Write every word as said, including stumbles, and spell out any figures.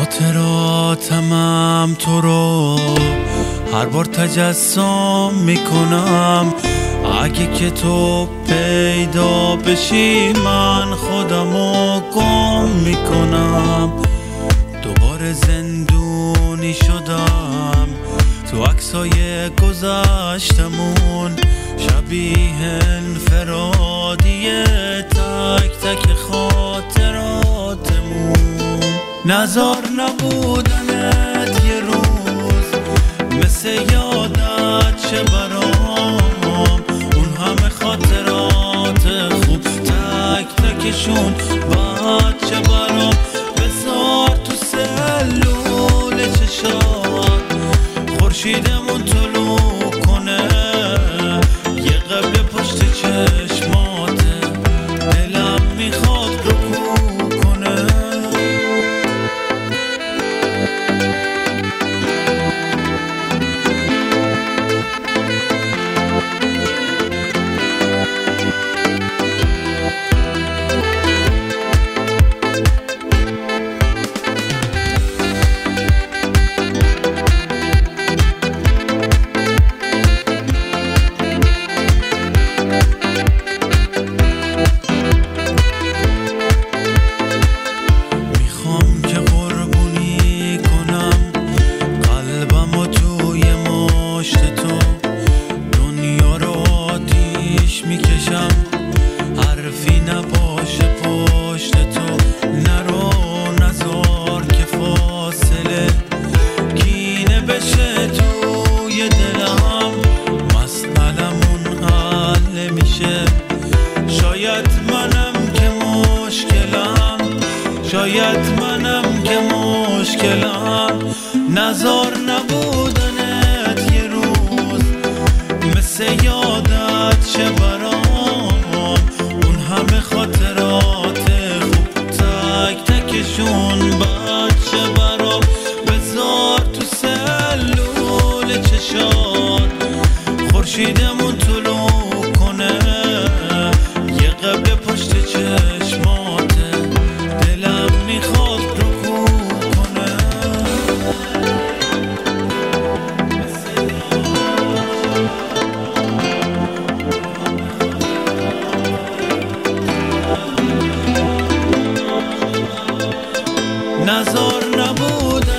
خاطراتمم تو رو هر بار تجسم میکنم. اگه که تو پیدا بشی من خودمو گم میکنم. دوباره زندونی شدم تو عکسای گذشتمون، شبیه انفرادی تک تک خاطراتمون. نزار نبودنت یه روز مثل یادت چه برام، اون همه خاطرات خوب تک تکشون بعد چه برام. بذار تو سلول چشات خورشیدمون طلوع کنه، یه قبل پشت چشماته دلم میخواد رکوع کنه. حرفی نباشه پشت تو، نرو نزار که فاصله کینه بشه توی دلم. مسئلمون حل میشه، شاید منم که مشکلم، شاید منم که مشکلم. نزار نبودنت یه روز مثل یادت چه برام، اون همه خاطرات خوب تک تکشون بعد چه برام. بذار تو سلول چشات خورشیدمون طلوع کنه، یه قبل پشت چشماته دلم میخواد رکوع کنه. نزار نبودن